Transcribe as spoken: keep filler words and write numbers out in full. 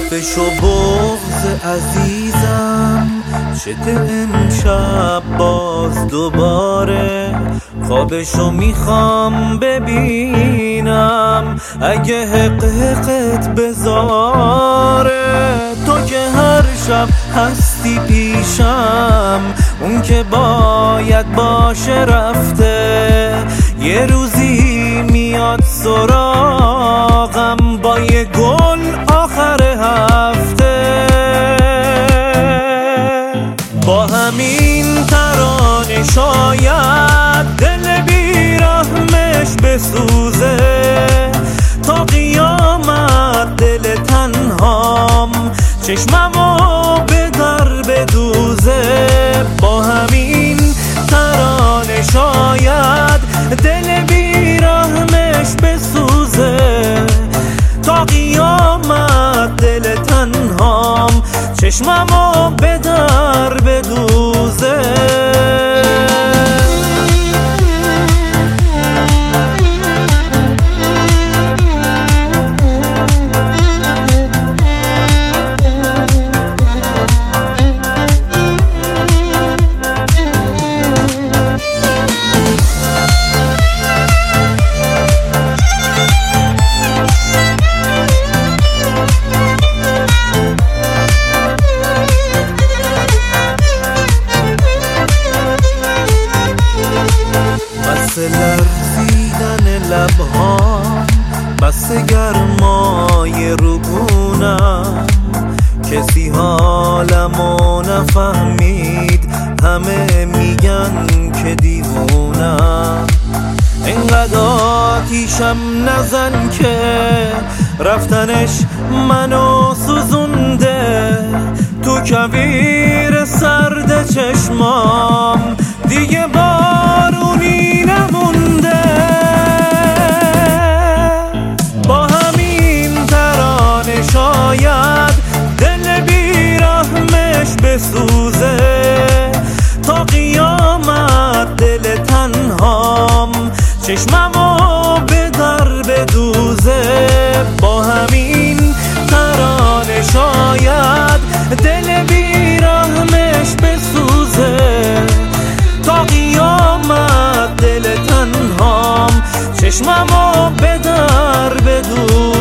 خفش و بغض عزیزم شده امشب باز دوباره، خوابشو میخوام ببینم اگه حق حقت بذاره. تو که هر شب هستی پیشم، اون که باید باشه رفته، یه روزی میاد سراغم با یه گل آخر هفته. با همین ترانه شاید دل بیرحمش بسوزه، تا قیامت دل تنهام چشممو به در بدوزه. با همین ترانه شاید دل بیرحمش بسوزه، تا قیامت دل تنهام چشممو به در بدوزه. بس لرزیدن لبهام، بس گرمای روبونم، کسی حالمو نفهمید، همه میگن که دیوونم. اینقدر آتیشم نزن که رفتنش منو سوزونده، تو کویر سرد چشمام دیگه بارونی نمونده. با همین ترانه شاید دل بیرحمش بسوزه، تا قیامت دل تنهام چشممو به در بدوزه. با همین ترانه شاید دل بیرحمش بسوزه، تا قیامت دل تنهام چشممو به در بدوزه.